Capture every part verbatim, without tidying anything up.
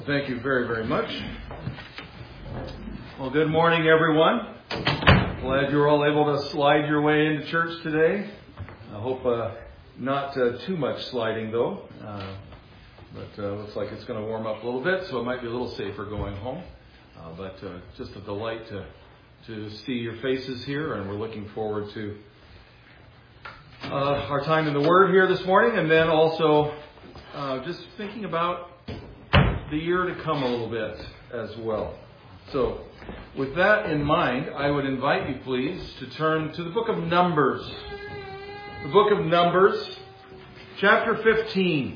Thank you very, very much. Well, good morning, everyone. Glad you're all able to slide your way into church today. I hope uh, not uh, too much sliding, though. Uh, but uh, looks like it's going to warm up a little bit, so it might be a little safer going home. Uh, but uh, just a delight to to see your faces here, and we're looking forward to uh, our time in the Word here this morning, and then also uh, just thinking about the year to come a little bit as well. So, with that in mind, I would invite you, please, to turn to the book of Numbers. The book of Numbers, chapter fifteen.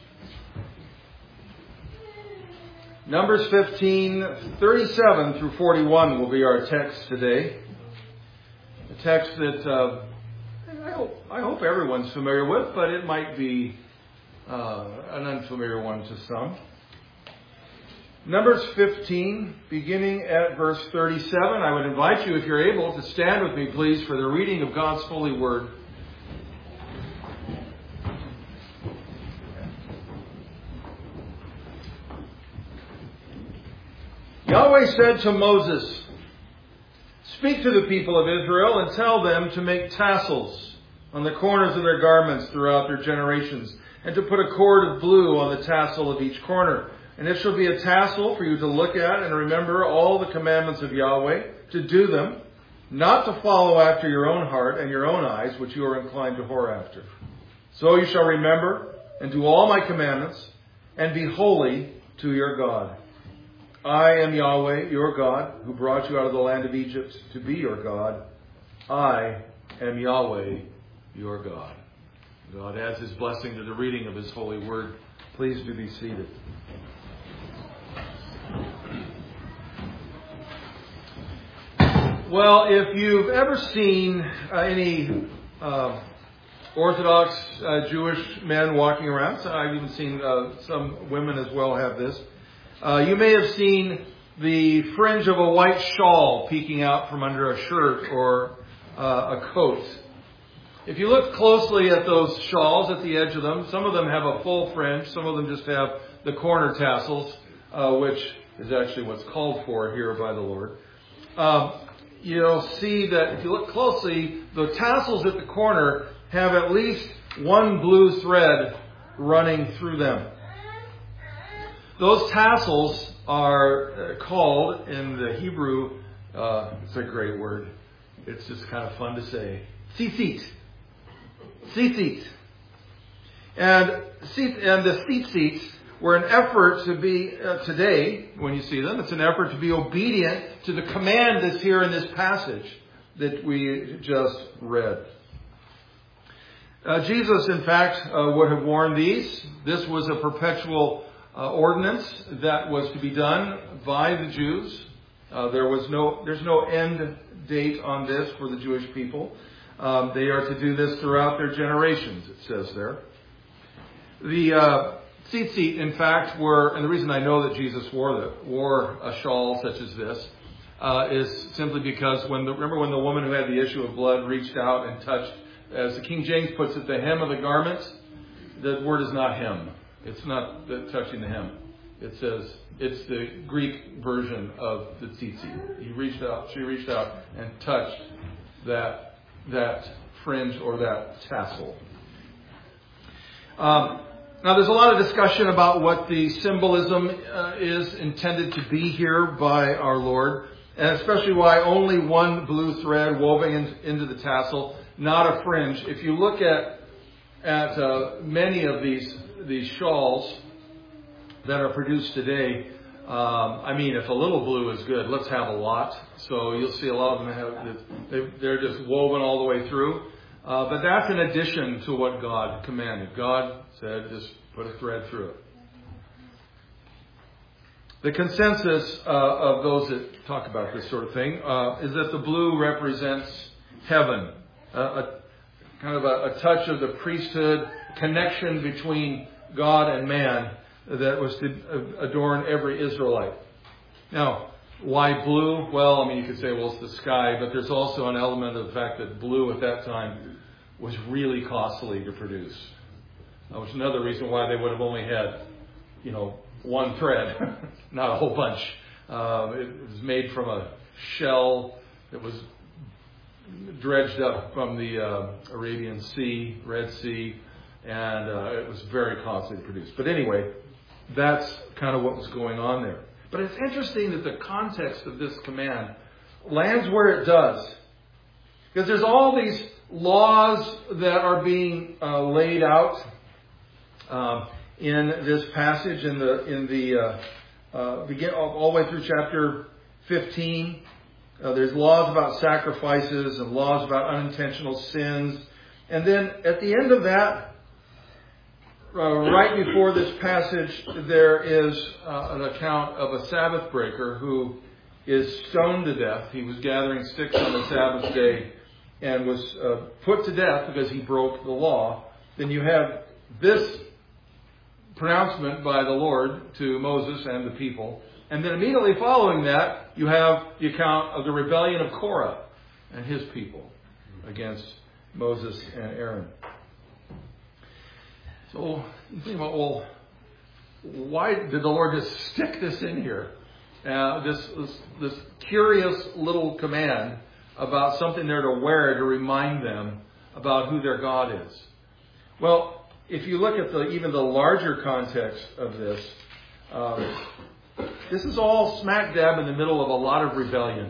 Numbers fifteen, thirty-seven through forty-one will be our text today. A text that uh, I, hope, I hope everyone's familiar with, but it might be uh, an unfamiliar one to some. Numbers fifteen, beginning at verse thirty-seven. I would invite you, if you're able, to stand with me, please, for the reading of God's holy word. Yahweh said to Moses, "Speak to the people of Israel and tell them to make tassels on the corners of their garments throughout their generations, and to put a cord of blue on the tassel of each corner. And it shall be a tassel for you to look at and remember all the commandments of Yahweh, to do them, not to follow after your own heart and your own eyes, which you are inclined to whore after. So you shall remember and do all my commandments, and be holy to your God. I am Yahweh, your God, who brought you out of the land of Egypt to be your God. I am Yahweh, your God." God adds his blessing to the reading of his holy word. Please do be seated. Well, if you've ever seen uh, any uh, Orthodox uh, Jewish men walking around, so I've even seen uh, some women as well have this, uh, you may have seen the fringe of a white shawl peeking out from under a shirt or uh, a coat. If you look closely at those shawls at the edge of them, some of them have a full fringe, some of them just have the corner tassels, uh, which is actually what's called for here by the Lord. Um, You'll see that if you look closely, the tassels at the corner have at least one blue thread running through them. Those tassels are called in the Hebrew, uh, it's a great word, it's just kind of fun to say, tzitzit. Tzitzit. And, and the tzitzit were an effort to be, uh, today, when you see them, it's an effort to be obedient to the command that's here in this passage that we just read. Uh, Jesus, in fact, uh, would have worn these. This was a perpetual uh, ordinance that was to be done by the Jews. Uh, there was no, there's no end date on this for the Jewish people. Um, they are to do this throughout their generations, it says there. The uh, tzitzit, in fact, were, and the reason I know that Jesus wore the, wore a shawl such as this uh, is simply because when the, remember when the woman who had the issue of blood reached out and touched, as the King James puts it, the hem of the garment. The word is not hem. It's not the touching the hem. It says it's the Greek version of the tzitzit. He reached out, she reached out and touched that that fringe or that tassel. Um, Now, there's a lot of discussion about what the symbolism uh, is intended to be here by our Lord, and especially why only one blue thread woven in, into the tassel, not a fringe. If you look at at uh, many of these these shawls that are produced today, um, I mean, if a little blue is good, let's have a lot. So you'll see a lot of them have they're just woven all the way through. Uh, but that's in addition to what God commanded. God said, just put a thread through it. The consensus uh, of those that talk about this sort of thing uh, is that the blue represents heaven. Uh, a kind of a, a touch of the priesthood, connection between God and man that was to adorn every Israelite. Now, why blue? Well, I mean, you could say, well, it's the sky, but there's also an element of the fact that blue at that time was really costly to produce. That was another reason why they would have only had, you know, one thread, not a whole bunch. Uh, it was made from a shell that was dredged up from the uh, Arabian Sea, Red Sea, and uh, it was very costly to produce. But anyway, that's kind of what was going on there. But it's interesting that the context of this command lands where it does. Because there's all these laws that are being uh, laid out um, in this passage in the in the uh, uh, begin all, all the way through chapter fifteen. Uh, there's laws about sacrifices and laws about unintentional sins, and then at the end of that, uh, right before this passage, there is uh, an account of a Sabbath breaker who is stoned to death. He was gathering sticks on the Sabbath day and was uh, put to death because he broke the law. Then you have this pronouncement by the Lord to Moses and the people. And then immediately following that, you have the account of the rebellion of Korah and his people against Moses and Aaron. So you think about, well, why did the Lord just stick this in here? Uh, this, this this curious little command about something they're to wear to remind them about who their God is. Well, if you look at the even the larger context of this, um, this is all smack dab in the middle of a lot of rebellion.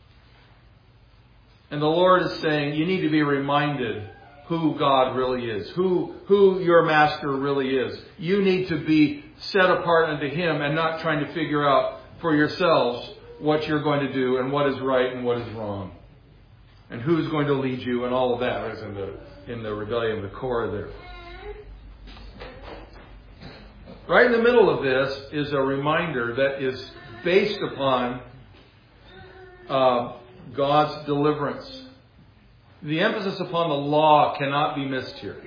And the Lord is saying, you need to be reminded who God really is, who, who your master really is. You need to be set apart unto Him and not trying to figure out for yourselves what you're going to do and what is right and what is wrong. And who's going to lead you and all of that, as in the, in the rebellion of the Korah there. Right in the middle of this is a reminder that is based upon uh, God's deliverance. The emphasis upon the law cannot be missed here.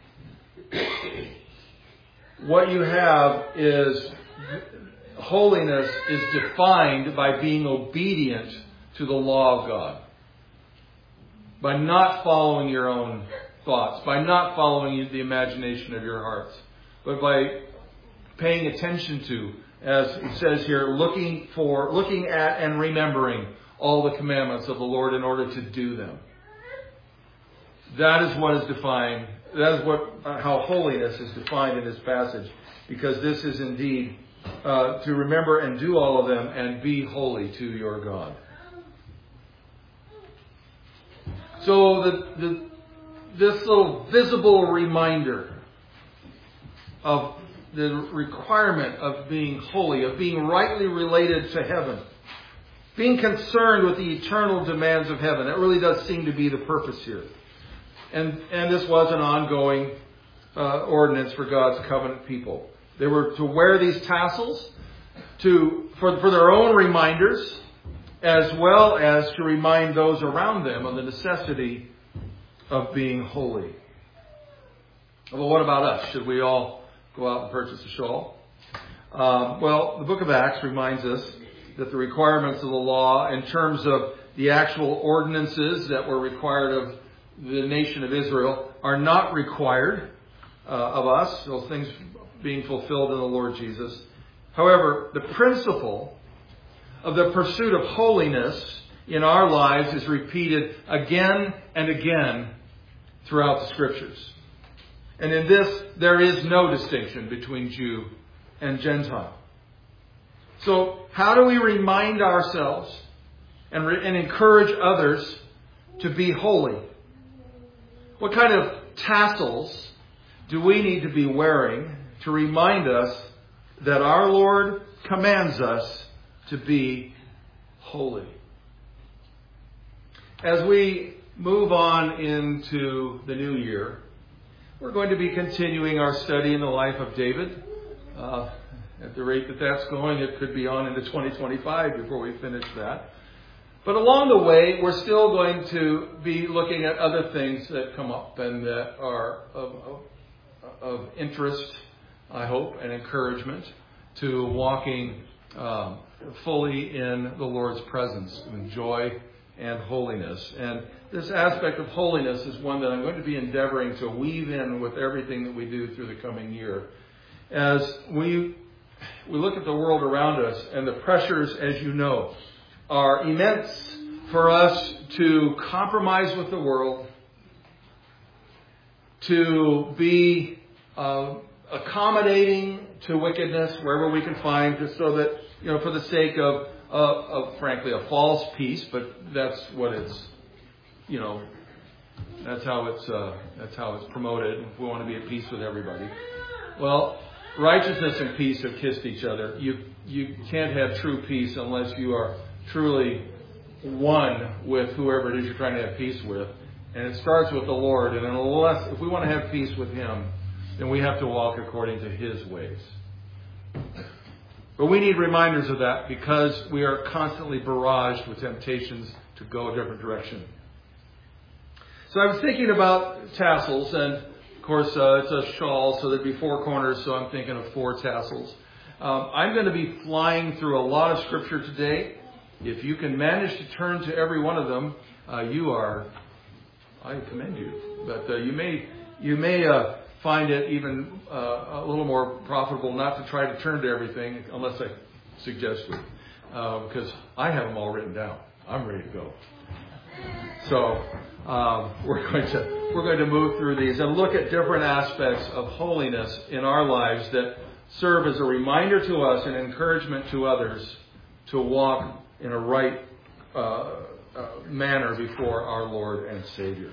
What you have is holiness is defined by being obedient to the law of God. By not following your own thoughts. By not following the imagination of your hearts. But by paying attention to, as it says here, looking for, looking at and remembering all the commandments of the Lord in order to do them. That is what is defined. That is what uh, how holiness is defined in this passage, because this is indeed uh, to remember and do all of them and be holy to your God. So the, the this little visible reminder of the requirement of being holy, of being rightly related to heaven, being concerned with the eternal demands of heaven. That really does seem to be the purpose here. And and this was an ongoing uh, ordinance for God's covenant people. They were to wear these tassels to for, for their own reminders, as well as to remind those around them of the necessity of being holy. Well, what about us? Should we all go out and purchase a shawl? Um, well, the book of Acts reminds us that the requirements of the law, in terms of the actual ordinances that were required of the nation of Israel, are not required uh, of us, those things being fulfilled in the Lord Jesus. However, the principle of the pursuit of holiness in our lives is repeated again and again throughout the Scriptures. And in this, there is no distinction between Jew and Gentile. So, how do we remind ourselves and, re- and encourage others to be holy? What kind of tassels do we need to be wearing to remind us that our Lord commands us to be holy? As we move on into the new year, we're going to be continuing our study in the life of David. Uh, at the rate that that's going, it could be on into twenty twenty-five before we finish that. But along the way, we're still going to be looking at other things that come up and that are of, of, of interest, I hope, and encouragement to walking um, fully in the Lord's presence, in joy and holiness. And this aspect of holiness is one that I'm going to be endeavoring to weave in with everything that we do through the coming year. As we we look at the world around us, and the pressures, as you know, are immense for us to compromise with the world, to be uh, accommodating to wickedness wherever we can find, just so that, you know, for the sake of, uh, of frankly, a false peace, but that's what it's, you know, that's how it's uh, that's how it's promoted. We want to be at peace with everybody. Well, righteousness and peace have kissed each other. You you can't have true peace unless you are truly one with whoever it is you're trying to have peace with. And it starts with the Lord. And unless, if we want to have peace with Him, then we have to walk according to His ways. But we need reminders of that because we are constantly barraged with temptations to go a different direction. So I was thinking about tassels, and of course uh, it's a shawl, so there'd be four corners, so I'm thinking of four tassels. Um, I'm going to be flying through a lot of Scripture today. If you can manage to turn to every one of them, uh, you are, I commend you. But uh, you may you may uh, find it even uh, a little more profitable not to try to turn to everything unless I suggest it, uh, because I have them all written down. I'm ready to go. So um, we're going to we're going to move through these and look at different aspects of holiness in our lives that serve as a reminder to us and encouragement to others to walk in a right uh, uh, manner before our Lord and Savior.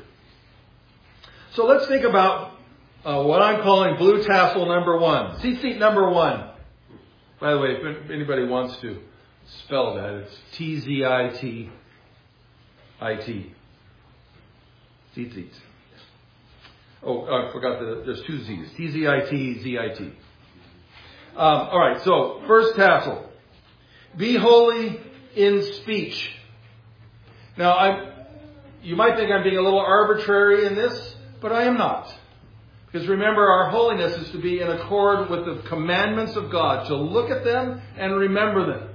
So let's think about uh, what I'm calling blue tassel number one. Seat seat number one. By the way, if anybody wants to spell that, it's T Z I T I T. Seat seat. Oh, I forgot the, there's two Z's. T Z I T, Z I T. Um, all right, so first tassel. Be holy in speech. Now, I, you might think I'm being a little arbitrary in this, but I am not. Because remember, our holiness is to be in accord with the commandments of God, to look at them and remember them.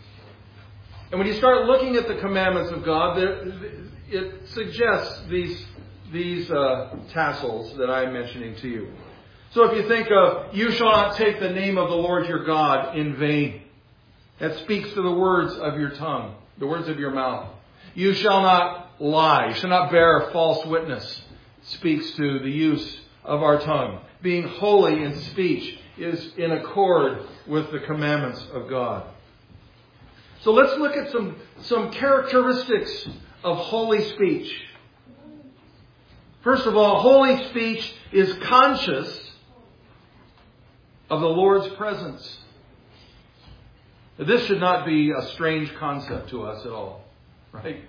And when you start looking at the commandments of God, it suggests these, these uh, tassels that I'm mentioning to you. So if you think of, you shall not take the name of the Lord your God in vain. That speaks to the words of your tongue, the words of your mouth. You shall not lie. You shall not bear false witness. Speaks to the use of our tongue. Being holy in speech is in accord with the commandments of God. So let's look at some, some characteristics of holy speech. First of all, holy speech is conscious of the Lord's presence. This should not be a strange concept to us at all, right?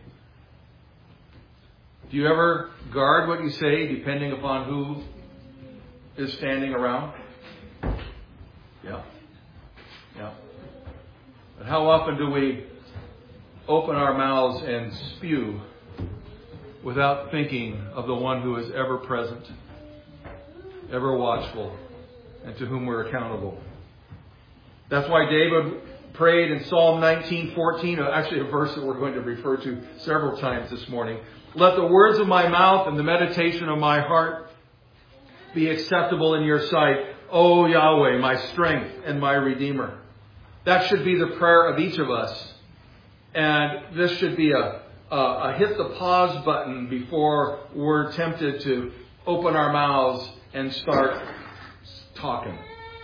Do you ever guard what you say depending upon who is standing around? Yeah. Yeah. But how often do we open our mouths and spew without thinking of the one who is ever present, ever watchful, and to whom we're accountable? That's why David prayed in Psalm nineteen fourteen, actually a verse that we're going to refer to several times this morning. Let the words of my mouth and the meditation of my heart be acceptable in your sight, O Yahweh, my strength and my Redeemer. That should be the prayer of each of us. And this should be a, a, a hit the pause button before we're tempted to open our mouths and start talking.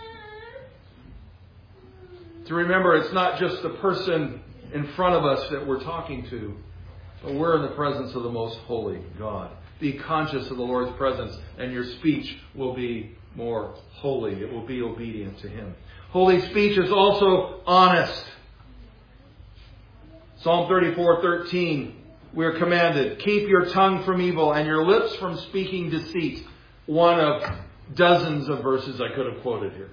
To remember, it's not just the person in front of us that we're talking to, but we're in the presence of the most holy God. Be conscious of the Lord's presence, and your speech will be more holy. It will be obedient to Him. Holy speech is also honest. Psalm thirty-four thirteen, we are commanded, keep your tongue from evil and your lips from speaking deceit. One of dozens of verses I could have quoted here.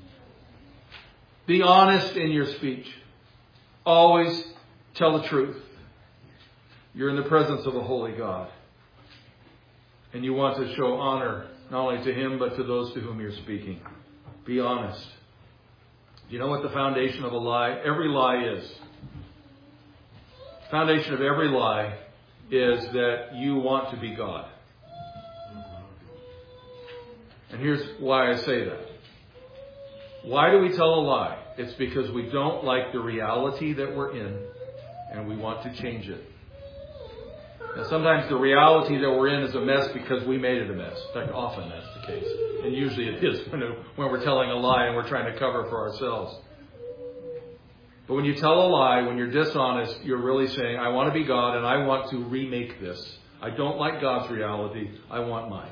Be honest in your speech. Always tell the truth. You're in the presence of a holy God. And you want to show honor not only to Him, but to those to whom you're speaking. Be honest. Do you know what the foundation of a lie? Every lie is. The foundation of every lie is that you want to be God. And here's why I say that. Why do we tell a lie? It's because we don't like the reality that we're in, and we want to change it. Now, sometimes the reality that we're in is a mess because we made it a mess. In fact, often that's the case. And usually it is when, when we're telling a lie and we're trying to cover for ourselves. But when you tell a lie, when you're dishonest, you're really saying, I want to be God and I want to remake this. I don't like God's reality. I want mine.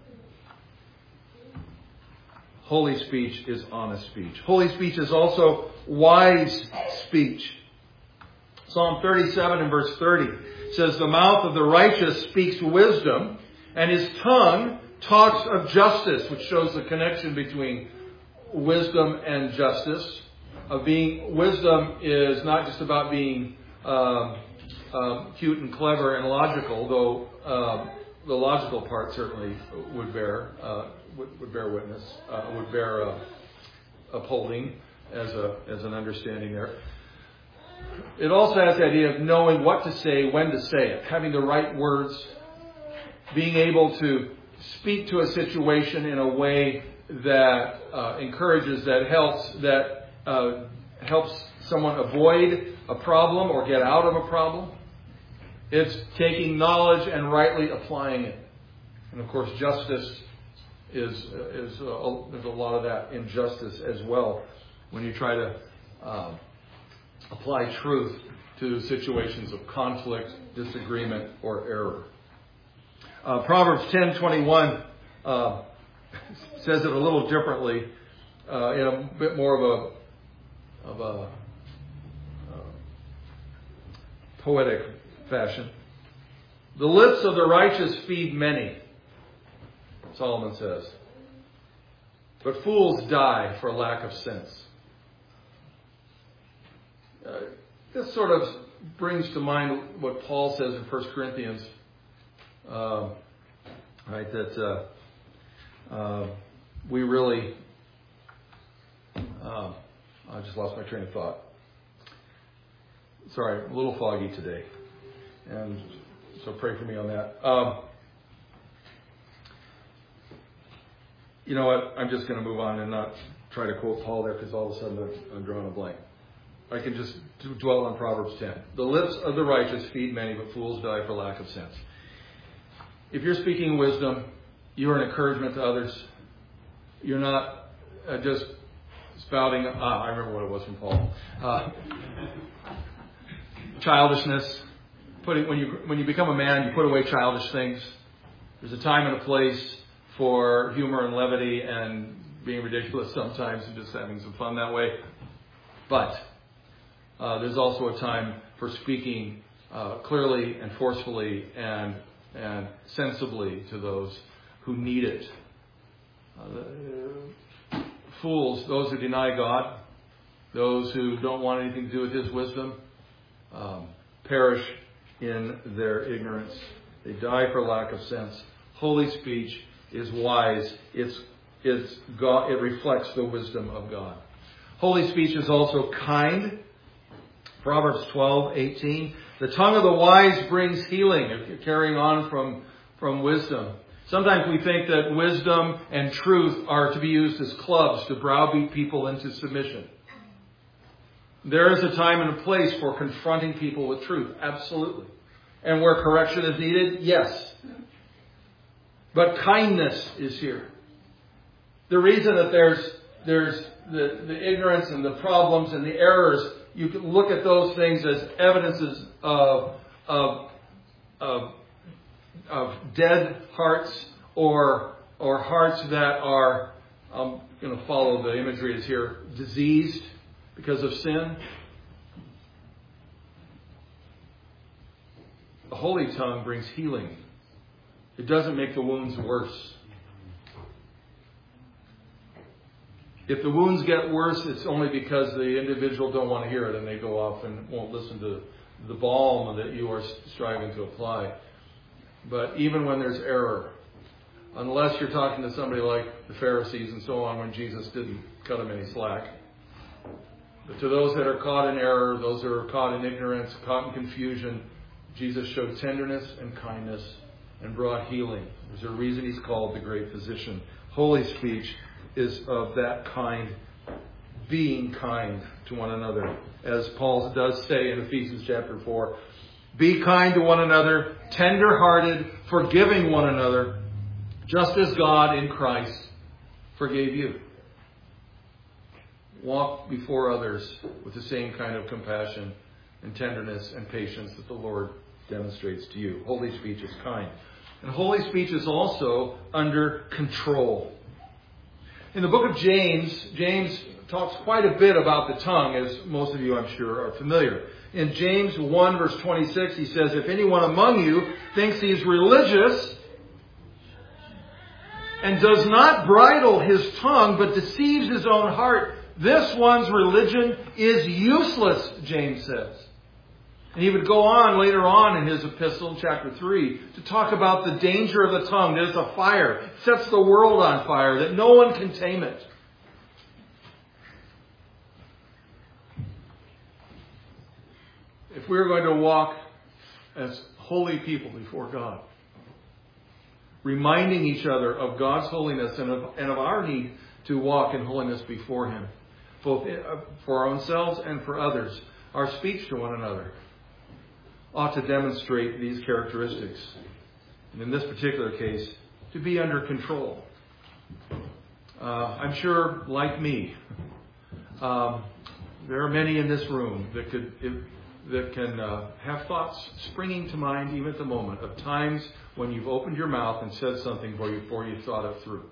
Holy speech is honest speech. Holy speech is also wise speech. Psalm thirty-seven and verse thirty says, the mouth of the righteous speaks wisdom, and his tongue talks of justice, which shows the connection between wisdom and justice. Of being wisdom is not just about being uh, uh, cute and clever and logical, though uh, the logical part certainly would bear uh, would, would bear witness, uh, would bear uh, upholding as a as an understanding there. It also has the idea of knowing what to say, when to say it, having the right words, being able to speak to a situation in a way that uh, encourages, that helps, that uh, helps someone avoid a problem or get out of a problem. It's taking knowledge and rightly applying it. And of course, justice is is uh, there's a lot of that in justice as well. When you try to uh, apply truth to situations of conflict, disagreement, or error. Uh, Proverbs ten twenty-one uh, says it a little differently, uh, in a bit more of a of a uh, poetic fashion. The lips of the righteous feed many, Solomon says, but fools die for lack of sense. Uh, this sort of brings to mind what Paul says in First Corinthians, uh, right? That uh, uh, we really, uh, I just lost my train of thought. Sorry, I'm a little foggy today, and so pray for me on that. Um, you know what? I'm just going to move on and not try to quote Paul there, because all of a sudden I'm, I'm drawing a blank. I can just dwell on Proverbs ten. The lips of the righteous feed many, but fools die for lack of sense. If you're speaking wisdom, you're an encouragement to others. You're not uh, just spouting. Ah, I remember what it was from Paul. Uh, childishness. Putting when you when you become a man, you put away childish things. There's a time and a place for humor and levity and being ridiculous sometimes and just having some fun that way. But Uh, there's also a time for speaking uh, clearly and forcefully and and sensibly to those who need it. Uh, the, fools, those who deny God, those who don't want anything to do with His wisdom, um, perish in their ignorance. They die for lack of sense. Holy speech is wise. It's it's God. It reflects the wisdom of God. Holy speech is also kind. Proverbs twelve eighteen. The tongue of the wise brings healing. If you're carrying on from, from wisdom. Sometimes we think that wisdom and truth are to be used as clubs to browbeat people into submission. There is a time and a place for confronting people with truth. Absolutely. And where correction is needed, yes. But kindness is here. The reason that there's there's the, the ignorance and the problems and the errors, you can look at those things as evidences of, of, of, of dead hearts or or hearts that are, I'm going to follow the imagery is here, diseased because of sin. The holy tongue brings healing. It doesn't make the wounds worse. If the wounds get worse, it's only because the individual don't want to hear it and they go off and won't listen to the balm that you are striving to apply. But even when there's error, unless you're talking to somebody like the Pharisees and so on, when Jesus didn't cut them any slack. But to those that are caught in error, those that are caught in ignorance, caught in confusion, Jesus showed tenderness and kindness and brought healing. There's a reason He's called the great physician. Holy speech is of that kind being kind to one another. As Paul does say in Ephesians chapter four, be kind to one another, tender-hearted, forgiving one another, just as God in Christ forgave you. Walk before others with the same kind of compassion and tenderness and patience that the Lord demonstrates to you. Holy speech is kind. And holy speech is also under control. In the book of James, James talks quite a bit about the tongue, as most of you, I'm sure, are familiar. In James one, verse twenty-six, he says, if anyone among you thinks he's religious and does not bridle his tongue but deceives his own heart, this one's religion is useless, James says. And he would go on later on in his epistle, chapter three, to talk about the danger of the tongue. That it's a fire. It sets the world on fire, that no one can tame it. If we're going to walk as holy people before God, reminding each other of God's holiness and of, and of our need to walk in holiness before Him, both for ourselves and for others, our speech to one another ought to demonstrate these characteristics. And in this particular case, to be under control. Uh, I'm sure, like me, um, there are many in this room that could if, that can uh, have thoughts springing to mind even at the moment of times when you've opened your mouth and said something before you, before you thought it through.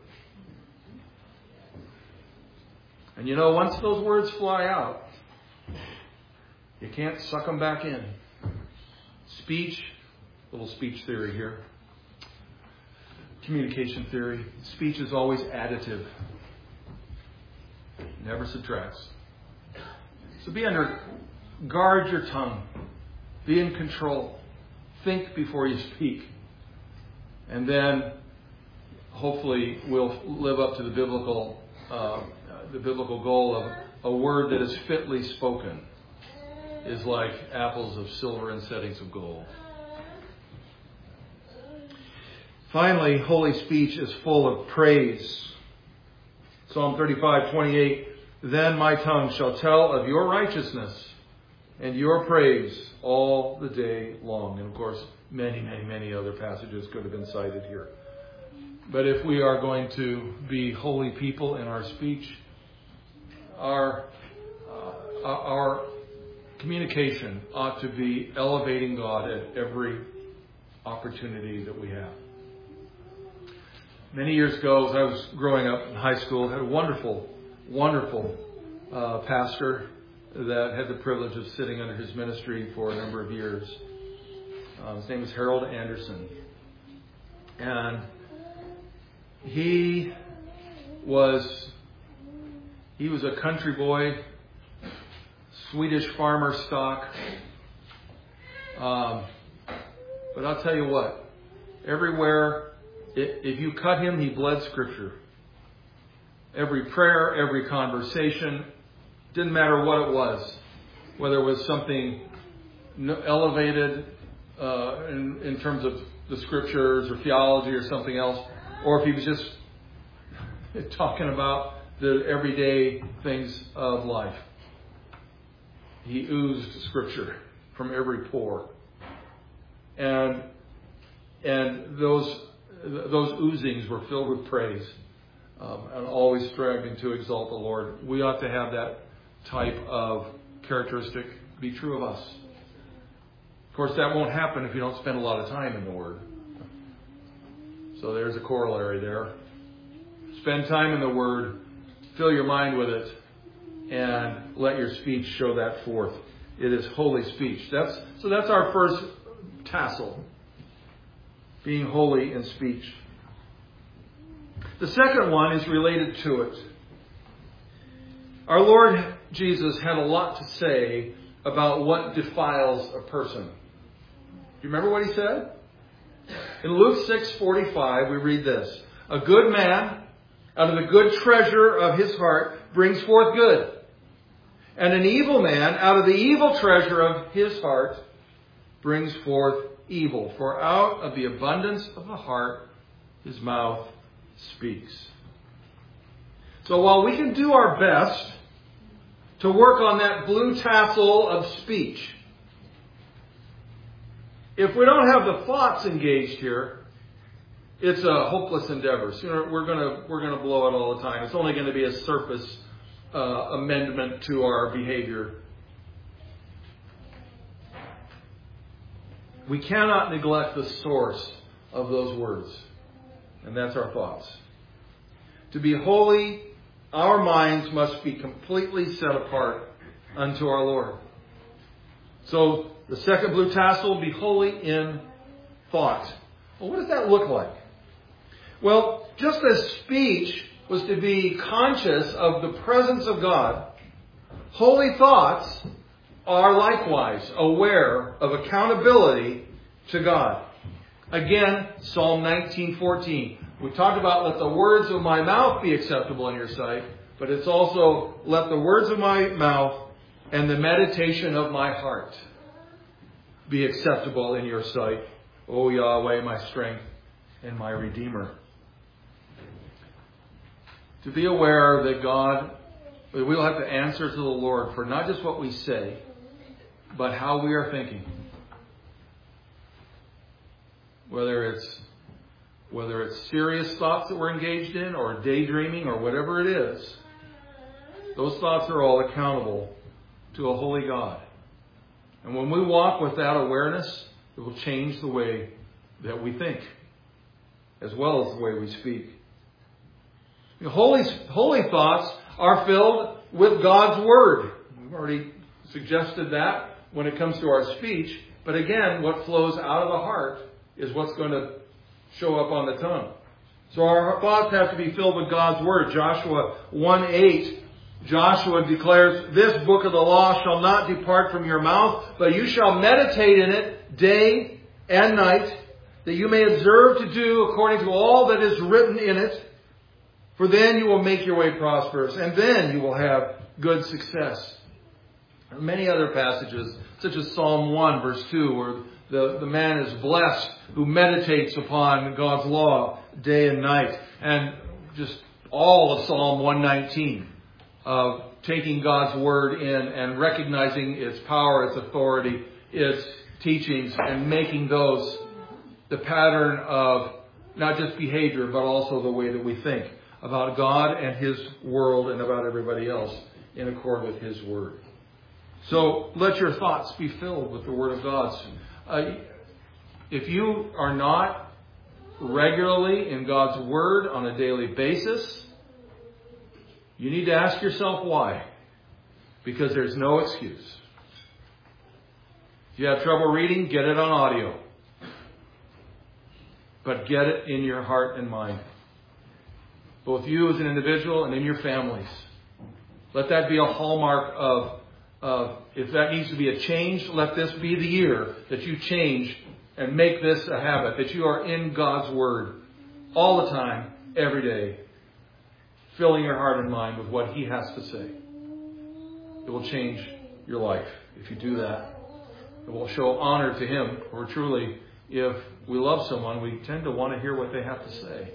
And you know, once those words fly out, you can't suck them back in. Speech, little speech theory here. Communication theory. Speech is always additive. Never subtracts. So be under, guard your tongue. Be in control. Think before you speak. And then, hopefully, we'll live up to the biblical, uh, the biblical goal of a word that is fitly spoken is like apples of silver in settings of gold. Finally, holy speech is full of praise. Psalm thirty-five twenty-eight, then my tongue shall tell of your righteousness and your praise all the day long. And of course, many, many, many other passages could have been cited here. But if we are going to be holy people in our speech, our uh, our communication ought to be elevating God at every opportunity that we have. Many years ago, as I was growing up in high school, I had a wonderful, wonderful uh, pastor that had the privilege of sitting under his ministry for a number of years. Uh, his name was Harold Anderson. And he was, he was a country boy, Swedish farmer stock. Um, but I'll tell you what, everywhere, if you cut him, he bled Scripture. Every prayer, every conversation, didn't matter what it was, whether it was something elevated uh, in, in terms of the Scriptures or theology or something else, or if he was just talking about the everyday things of life. He oozed Scripture from every pore. And and those those oozings were filled with praise. Um, and always striving to exalt the Lord. We ought to have that type of characteristic be true of us. Of course, that won't happen if you don't spend a lot of time in the Word. So there's a corollary there. Spend time in the Word, fill your mind with it, and let your speech show that forth. It is holy speech. That's so that's our first tassel. Being holy in speech. The second one is related to it. Our Lord Jesus had a lot to say about what defiles a person. Do you remember what he said? In Luke six forty-five, we read this. A good man, out of the good treasure of his heart, brings forth good. And an evil man, out of the evil treasure of his heart, brings forth evil. For out of the abundance of the heart, his mouth speaks. So while we can do our best to work on that blue tassel of speech. If we don't have the thoughts engaged here, it's a hopeless endeavor. Sooner we're gonna we're gonna blow it all the time. It's only going to be a surface uh, amendment to our behavior. We cannot neglect the source of those words, and that's our thoughts. To be holy, our minds must be completely set apart unto our Lord. So the second blue tassel, be holy in thought. Well, what does that look like? Well, just as speech was to be conscious of the presence of God, holy thoughts are likewise aware of accountability to God. Again, Psalm nineteen fourteen. We talked about let the words of my mouth be acceptable in your sight, but it's also let the words of my mouth and the meditation of my heart be acceptable in your sight, O Yahweh, my strength and my Redeemer. To be aware that God, that we'll have to answer to the Lord for not just what we say, but how we are thinking. Whether it's whether it's serious thoughts that we're engaged in, or daydreaming, or whatever it is, those thoughts are all accountable to a holy God. And when we walk with that awareness, it will change the way that we think, as well as the way we speak. Holy, holy thoughts are filled with God's Word. We've already suggested that when it comes to our speech. But again, what flows out of the heart is what's going to show up on the tongue. So our thoughts have to be filled with God's Word. Joshua one eight, Joshua declares, this book of the law shall not depart from your mouth, but you shall meditate in it day and night, that you may observe to do according to all that is written in it. For then you will make your way prosperous, and then you will have good success. And many other passages, such as Psalm one, verse two, where the, the man is blessed who meditates upon God's law day and night. And just all of Psalm one nineteen, of taking God's Word in and recognizing its power, its authority, its teachings, and making those the pattern of not just behavior, but also the way that we think about God and His world and about everybody else in accord with His Word. So let your thoughts be filled with the Word of God. Uh, if you are not regularly in God's Word on a daily basis, you need to ask yourself why. Because there's no excuse. If you have trouble reading, get it on audio. But get it in your heart and mind. Both you as an individual and in your families. Let that be a hallmark of, of, if that needs to be a change, let this be the year that you change and make this a habit. That you are in God's Word all the time, every day. Filling your heart and mind with what He has to say. It will change your life if you do that. It will show honor to Him. For truly, if we love someone, we tend to want to hear what they have to say.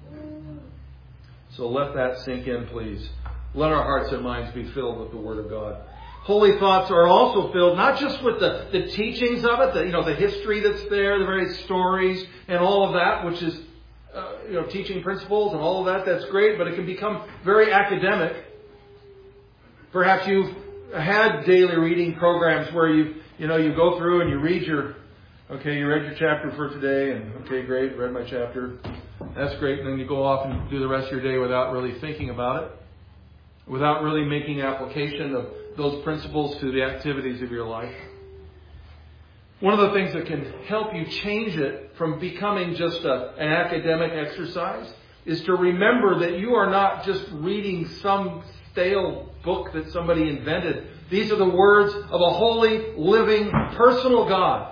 So let that sink in, please. Let our hearts and minds be filled with the Word of God. Holy thoughts are also filled not just with the, the teachings of it, the, you know, the history that's there, the various stories and all of that, which is uh, you know, teaching principles and all of that. That's great, but it can become very academic. Perhaps you've had daily reading programs where you you know you go through and you read your okay, you read your chapter for today, and okay, great, read my chapter. That's great. And then you go off and do the rest of your day without really thinking about it, without really making application of those principles to the activities of your life. One of the things that can help you change it from becoming just a, an academic exercise is to remember that you are not just reading some stale book that somebody invented. These are the words of a holy, living, personal God.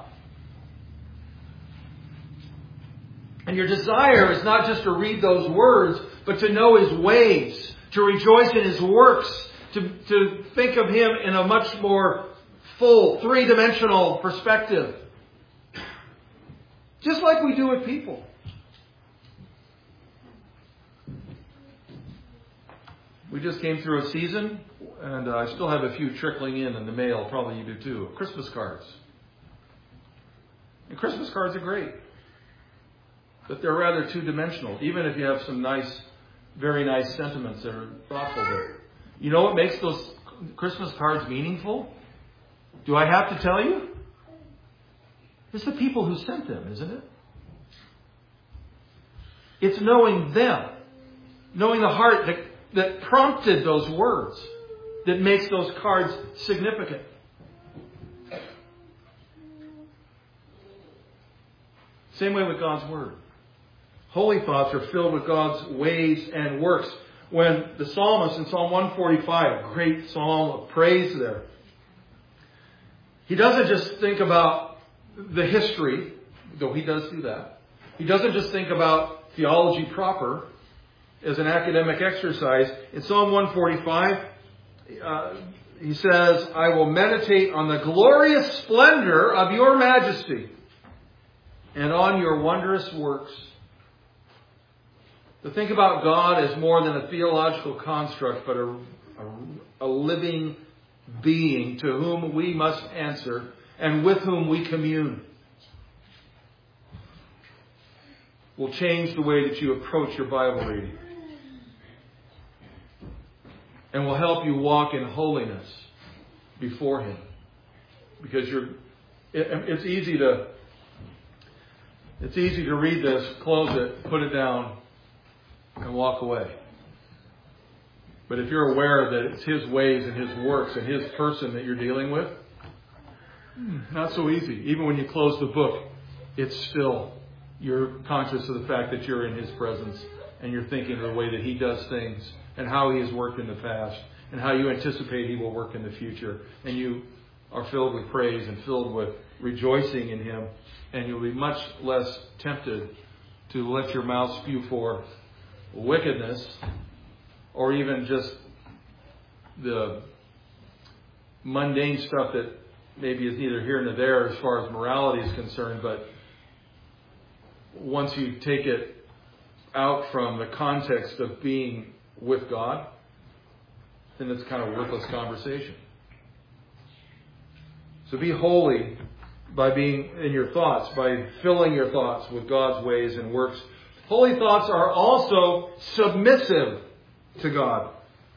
And your desire is not just to read those words, but to know His ways, to rejoice in His works, to, to think of Him in a much more full, three-dimensional perspective. Just like we do with people. We just came through a season and uh, I still have a few trickling in in the mail, probably you do too, Christmas cards. And Christmas cards are great, but they're rather two-dimensional, even if you have some nice, very nice sentiments that are thoughtful there. You know what makes those Christmas cards meaningful? Do I have to tell you? It's the people who sent them, isn't it? It's knowing them, knowing the heart that, that prompted those words, that makes those cards significant. Same way with God's Word. Holy thoughts are filled with God's ways and works. When the psalmist in Psalm one forty-five, great psalm of praise there, he doesn't just think about the history, though he does do that. He doesn't just think about theology proper as an academic exercise. In Psalm one forty-five, uh, he says, I will meditate on the glorious splendor of your majesty and on your wondrous works. To think about God as more than a theological construct, but a, a, a living being to whom we must answer and with whom we commune, will change the way that you approach your Bible reading and will help you walk in holiness before Him. Because you're, it, it's easy to it's easy to read this, close it, put it down, and walk away. But if you're aware that it's His ways and His works and His person that you're dealing with, not so easy. Even when you close the book, it's still, you're conscious of the fact that you're in His presence and you're thinking of the way that He does things and how He has worked in the past and how you anticipate He will work in the future. And you are filled with praise and filled with rejoicing in Him. And you'll be much less tempted to let your mouth spew forth wickedness, or even just the mundane stuff that maybe is neither here nor there as far as morality is concerned, but once you take it out from the context of being with God, then it's kind of worthless conversation. So be holy by being in your thoughts, by filling your thoughts with God's ways and works. Holy thoughts are also submissive to God.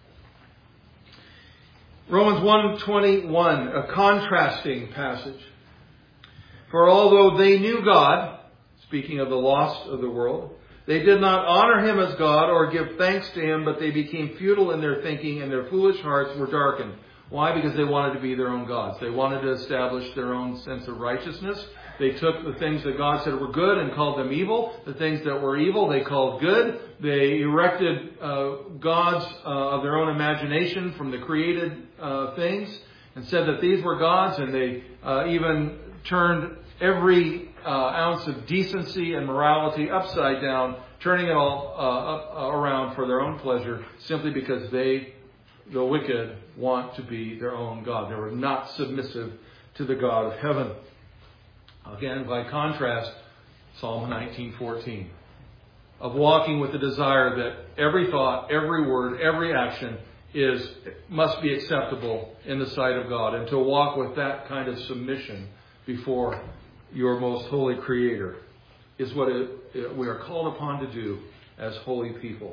Romans one twenty-one, a contrasting passage. For although they knew God, speaking of the lost of the world, they did not honor Him as God or give thanks to Him, but they became futile in their thinking and their foolish hearts were darkened. Why? Because they wanted to be their own gods. They wanted to establish their own sense of righteousness. They took the things that God said were good and called them evil. The things that were evil they called good. They erected uh, gods uh, of their own imagination from the created uh, things and said that these were gods. And they uh, even turned every uh, ounce of decency and morality upside down, turning it all uh, up, uh, around for their own pleasure, simply because they, the wicked, want to be their own God. They were not submissive to the God of heaven. Again, by contrast, Psalm nineteen fourteen, of walking with the desire that every thought, every word, every action is must be acceptable in the sight of God, and to walk with that kind of submission before your most holy Creator is what it, it, we are called upon to do as holy people.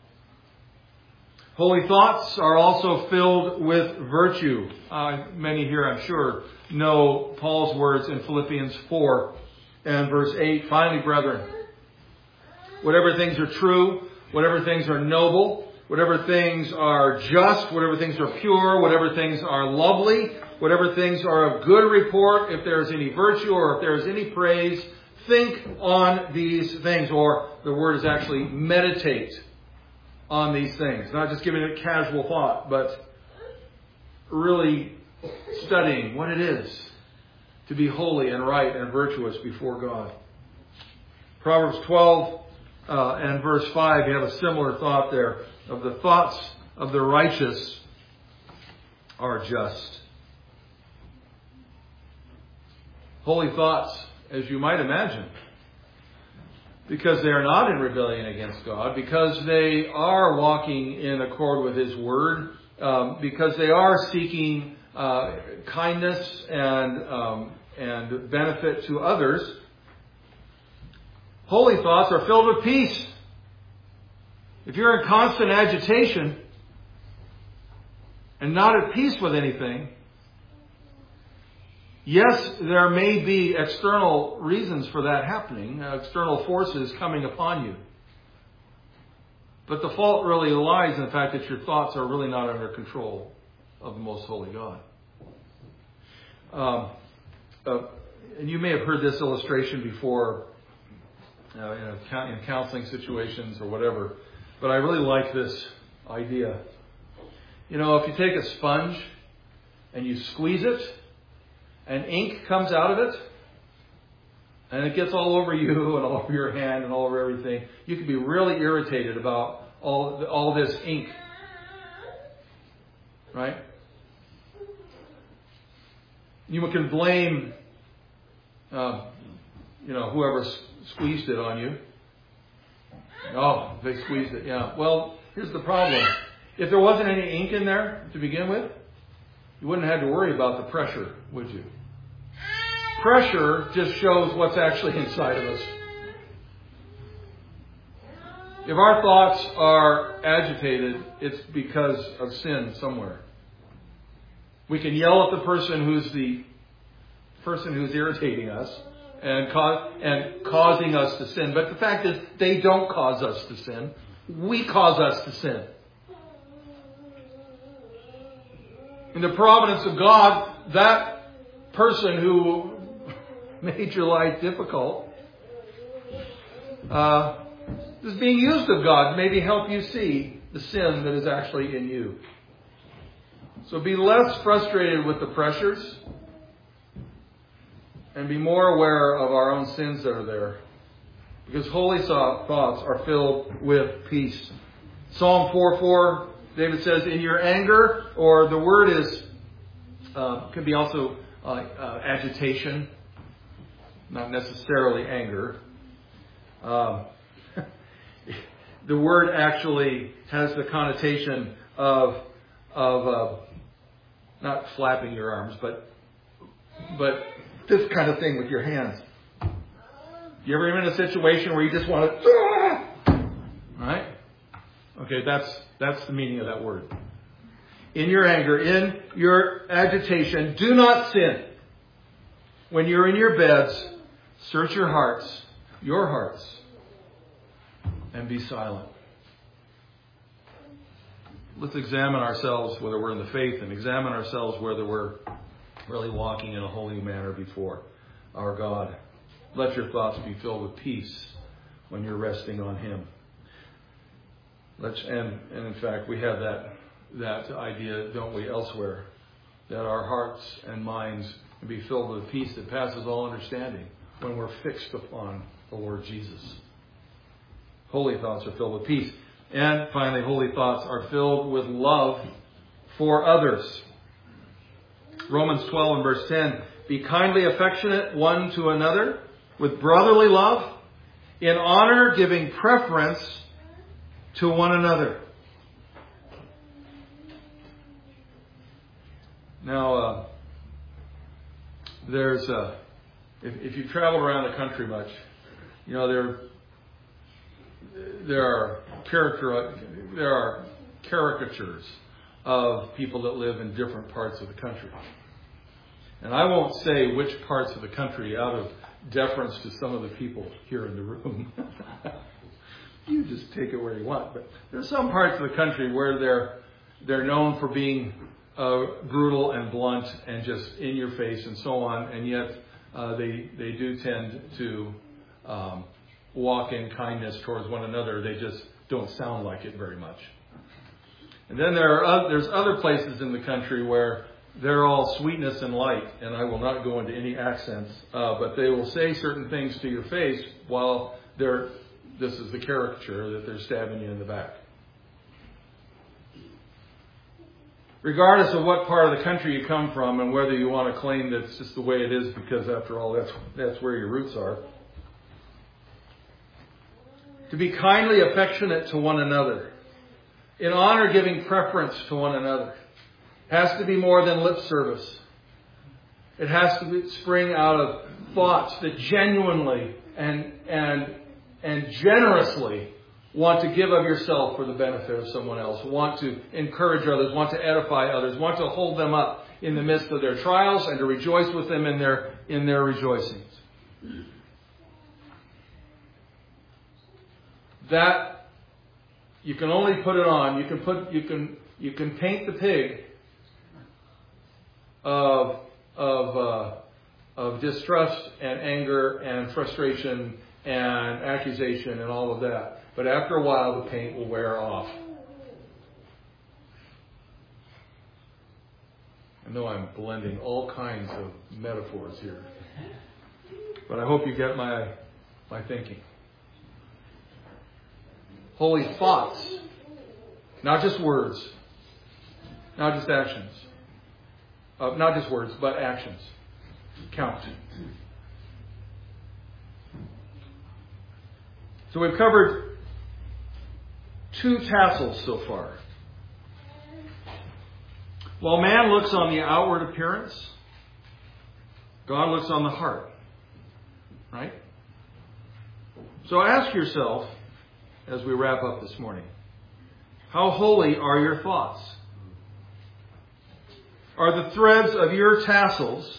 Holy thoughts are also filled with virtue. Uh, many here, I'm sure, know Paul's words in Philippians four and verse eight. Finally, brethren, whatever things are true, whatever things are noble, whatever things are just, whatever things are pure, whatever things are lovely, whatever things are of good report, if there is any virtue or if there is any praise, think on these things. Or the word is actually meditate on these things. Not just giving it casual thought, but really studying what it is to be holy and right and virtuous before God. Proverbs twelve uh, and verse five, you have a similar thought there. Of the thoughts of the righteous are just. Holy thoughts, as you might imagine, because they are not in rebellion against God, because they are walking in accord with His Word um, because they are seeking uh, kindness and um, and benefit to others. Holy thoughts are filled with peace. If you're in constant agitation and not at peace with anything, yes, there may be external reasons for that happening, uh, external forces coming upon you. But the fault really lies in the fact that your thoughts are really not under control of the Most Holy God. Um, uh, and you may have heard this illustration before uh, in, a, in counseling situations or whatever, but I really like this idea. You know, if you take a sponge and you squeeze it, and ink comes out of it, and it gets all over you and all over your hand and all over everything, you can be really irritated about all all this ink. Right? You can blame, uh, you know, whoever squeezed it on you. Oh, they squeezed it, yeah. Well, here's the problem. If there wasn't any ink in there to begin with, you wouldn't have to worry about the pressure, would you? Pressure just shows what's actually inside of us. If our thoughts are agitated, it's because of sin somewhere. We can yell at the person who's the person who's irritating us and, cause, and causing us to sin. But the fact is, they don't cause us to sin. We cause us to sin. In the providence of God, that person who made your life difficult uh, is being used of God to maybe help you see the sin that is actually in you. So be less frustrated with the pressures and be more aware of our own sins that are there. Because holy thoughts are filled with peace. Psalm four four, David says, in your anger, or the word is, uh, could be also uh, uh, agitation, not necessarily anger. Um, the word actually has the connotation of, of uh, not flapping your arms, but but this kind of thing with your hands. You ever been in a situation where you just want to, ah! Right? Okay, that's that's the meaning of that word. In your anger, in your agitation, do not sin. When you're in your beds, search your hearts, your hearts, and be silent. Let's examine ourselves whether we're in the faith and examine ourselves whether we're really walking in a holy manner before our God. Let your thoughts be filled with peace when you're resting on Him. Let's, and, and in fact, we have that, that idea, don't we, elsewhere, that our hearts and minds can be filled with peace that passes all understanding when we're fixed upon the Lord Jesus. Holy thoughts are filled with peace. And finally, holy thoughts are filled with love for others. Romans twelve and verse ten, be kindly affectionate one to another with brotherly love, in honor giving preference to one another. Now, uh, there's uh, if, if you travel around the country much, you know there there are character there are caricatures of people that live in different parts of the country. And I won't say which parts of the country out of deference to some of the people here in the room. You just take it where you want. But there's some parts of the country where they're they're known for being uh, brutal and blunt and just in your face and so on. And yet uh, they they do tend to um, walk in kindness towards one another. They just don't sound like it very much. And then there are there's other places in the country where they're all sweetness and light, and I will not go into any accents, uh, but they will say certain things to your face while they're, this is the caricature, that they're stabbing you in the back. Regardless of what part of the country you come from and whether you want to claim that it's just the way it is because after all that's that's where your roots are. To be kindly affectionate to one another, In honor, giving preference to one another. It has to be more than lip service. It has to be, spring out of thoughts that genuinely and and and generously want to give of yourself for the benefit of someone else, want to encourage others, want to edify others, want to hold them up in the midst of their trials and to rejoice with them in their in their rejoicings. That you can only put it on. You can put you can you can paint the pig of of uh, of distrust and anger and frustration and accusation and all of that. But after a while, the paint will wear off. I know I'm blending all kinds of metaphors here, but I hope you get my my thinking. Holy thoughts, not just words, not just actions, uh, not just words, but actions count. So we've covered two tassels so far. While man looks on the outward appearance, God looks on the heart. Right? So ask yourself, as we wrap up this morning, how holy are your thoughts? Are the threads of your tassels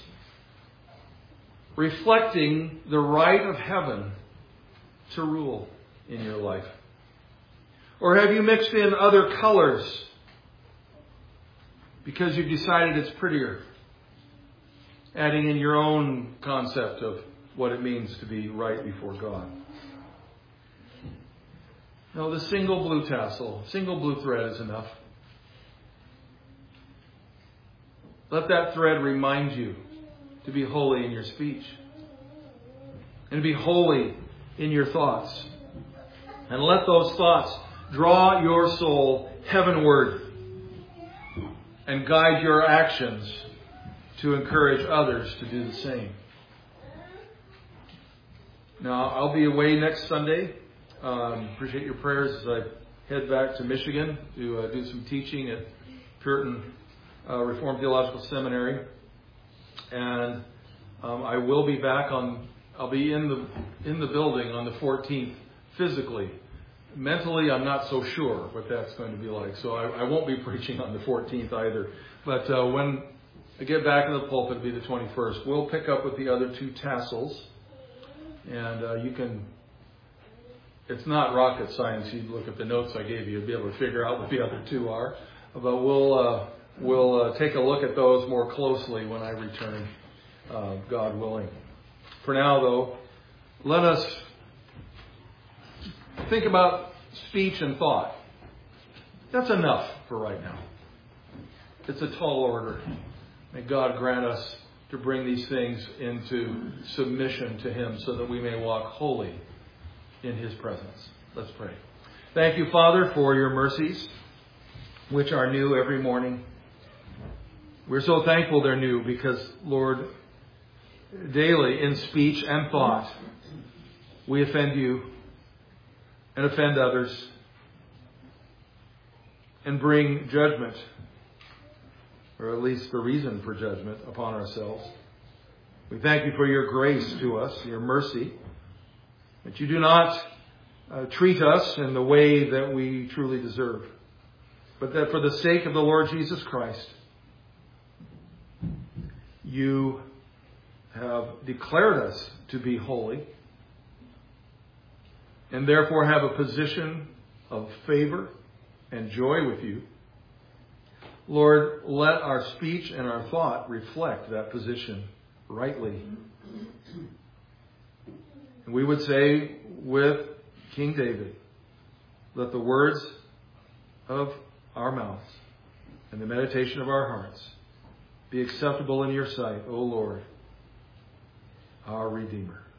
reflecting the right of heaven to rule in your life? Or have you mixed in other colors because you've decided it's prettier, adding in your own concept of what it means to be right before God? No, the single blue tassel, single blue thread is enough. Let that thread remind you to be holy in your speech and to be holy in your thoughts. And let those thoughts draw your soul heavenward and guide your actions to encourage others to do the same. Now, I'll be away next Sunday. Um, appreciate your prayers as I head back to Michigan to uh, do some teaching at Puritan uh, Reformed Theological Seminary. And um, I will be back on, I'll be in the in the building on the fourteenth physically. Mentally, I'm not so sure what that's going to be like. So I, I won't be preaching on the fourteenth either. But uh, when I get back in the pulpit, it'll be the twenty-first. We'll pick up with the other two tassels. And uh, you can... It's not rocket science. You look at the notes I gave you, you'll be able to figure out what the other two are. But we'll uh, we'll uh, take a look at those more closely when I return, uh, God willing. For now, though, let us think about speech and thought. That's enough for right now. It's a tall order. May God grant us to bring these things into submission to Him so that we may walk holy in His presence. Let's pray. Thank you, Father, for your mercies, which are new every morning. We're so thankful they're new because, Lord, daily in speech and thought, we offend you and offend others and bring judgment, or at least the reason for judgment, upon ourselves. We thank you for your grace to us, your mercy, that you do not uh, treat us in the way that we truly deserve, but that for the sake of the Lord Jesus Christ, you have declared us to be holy and therefore have a position of favor and joy with you. Lord, let our speech and our thought reflect that position rightly. And we would say with King David, let the words of our mouths and the meditation of our hearts be acceptable in your sight, O Lord, our Redeemer.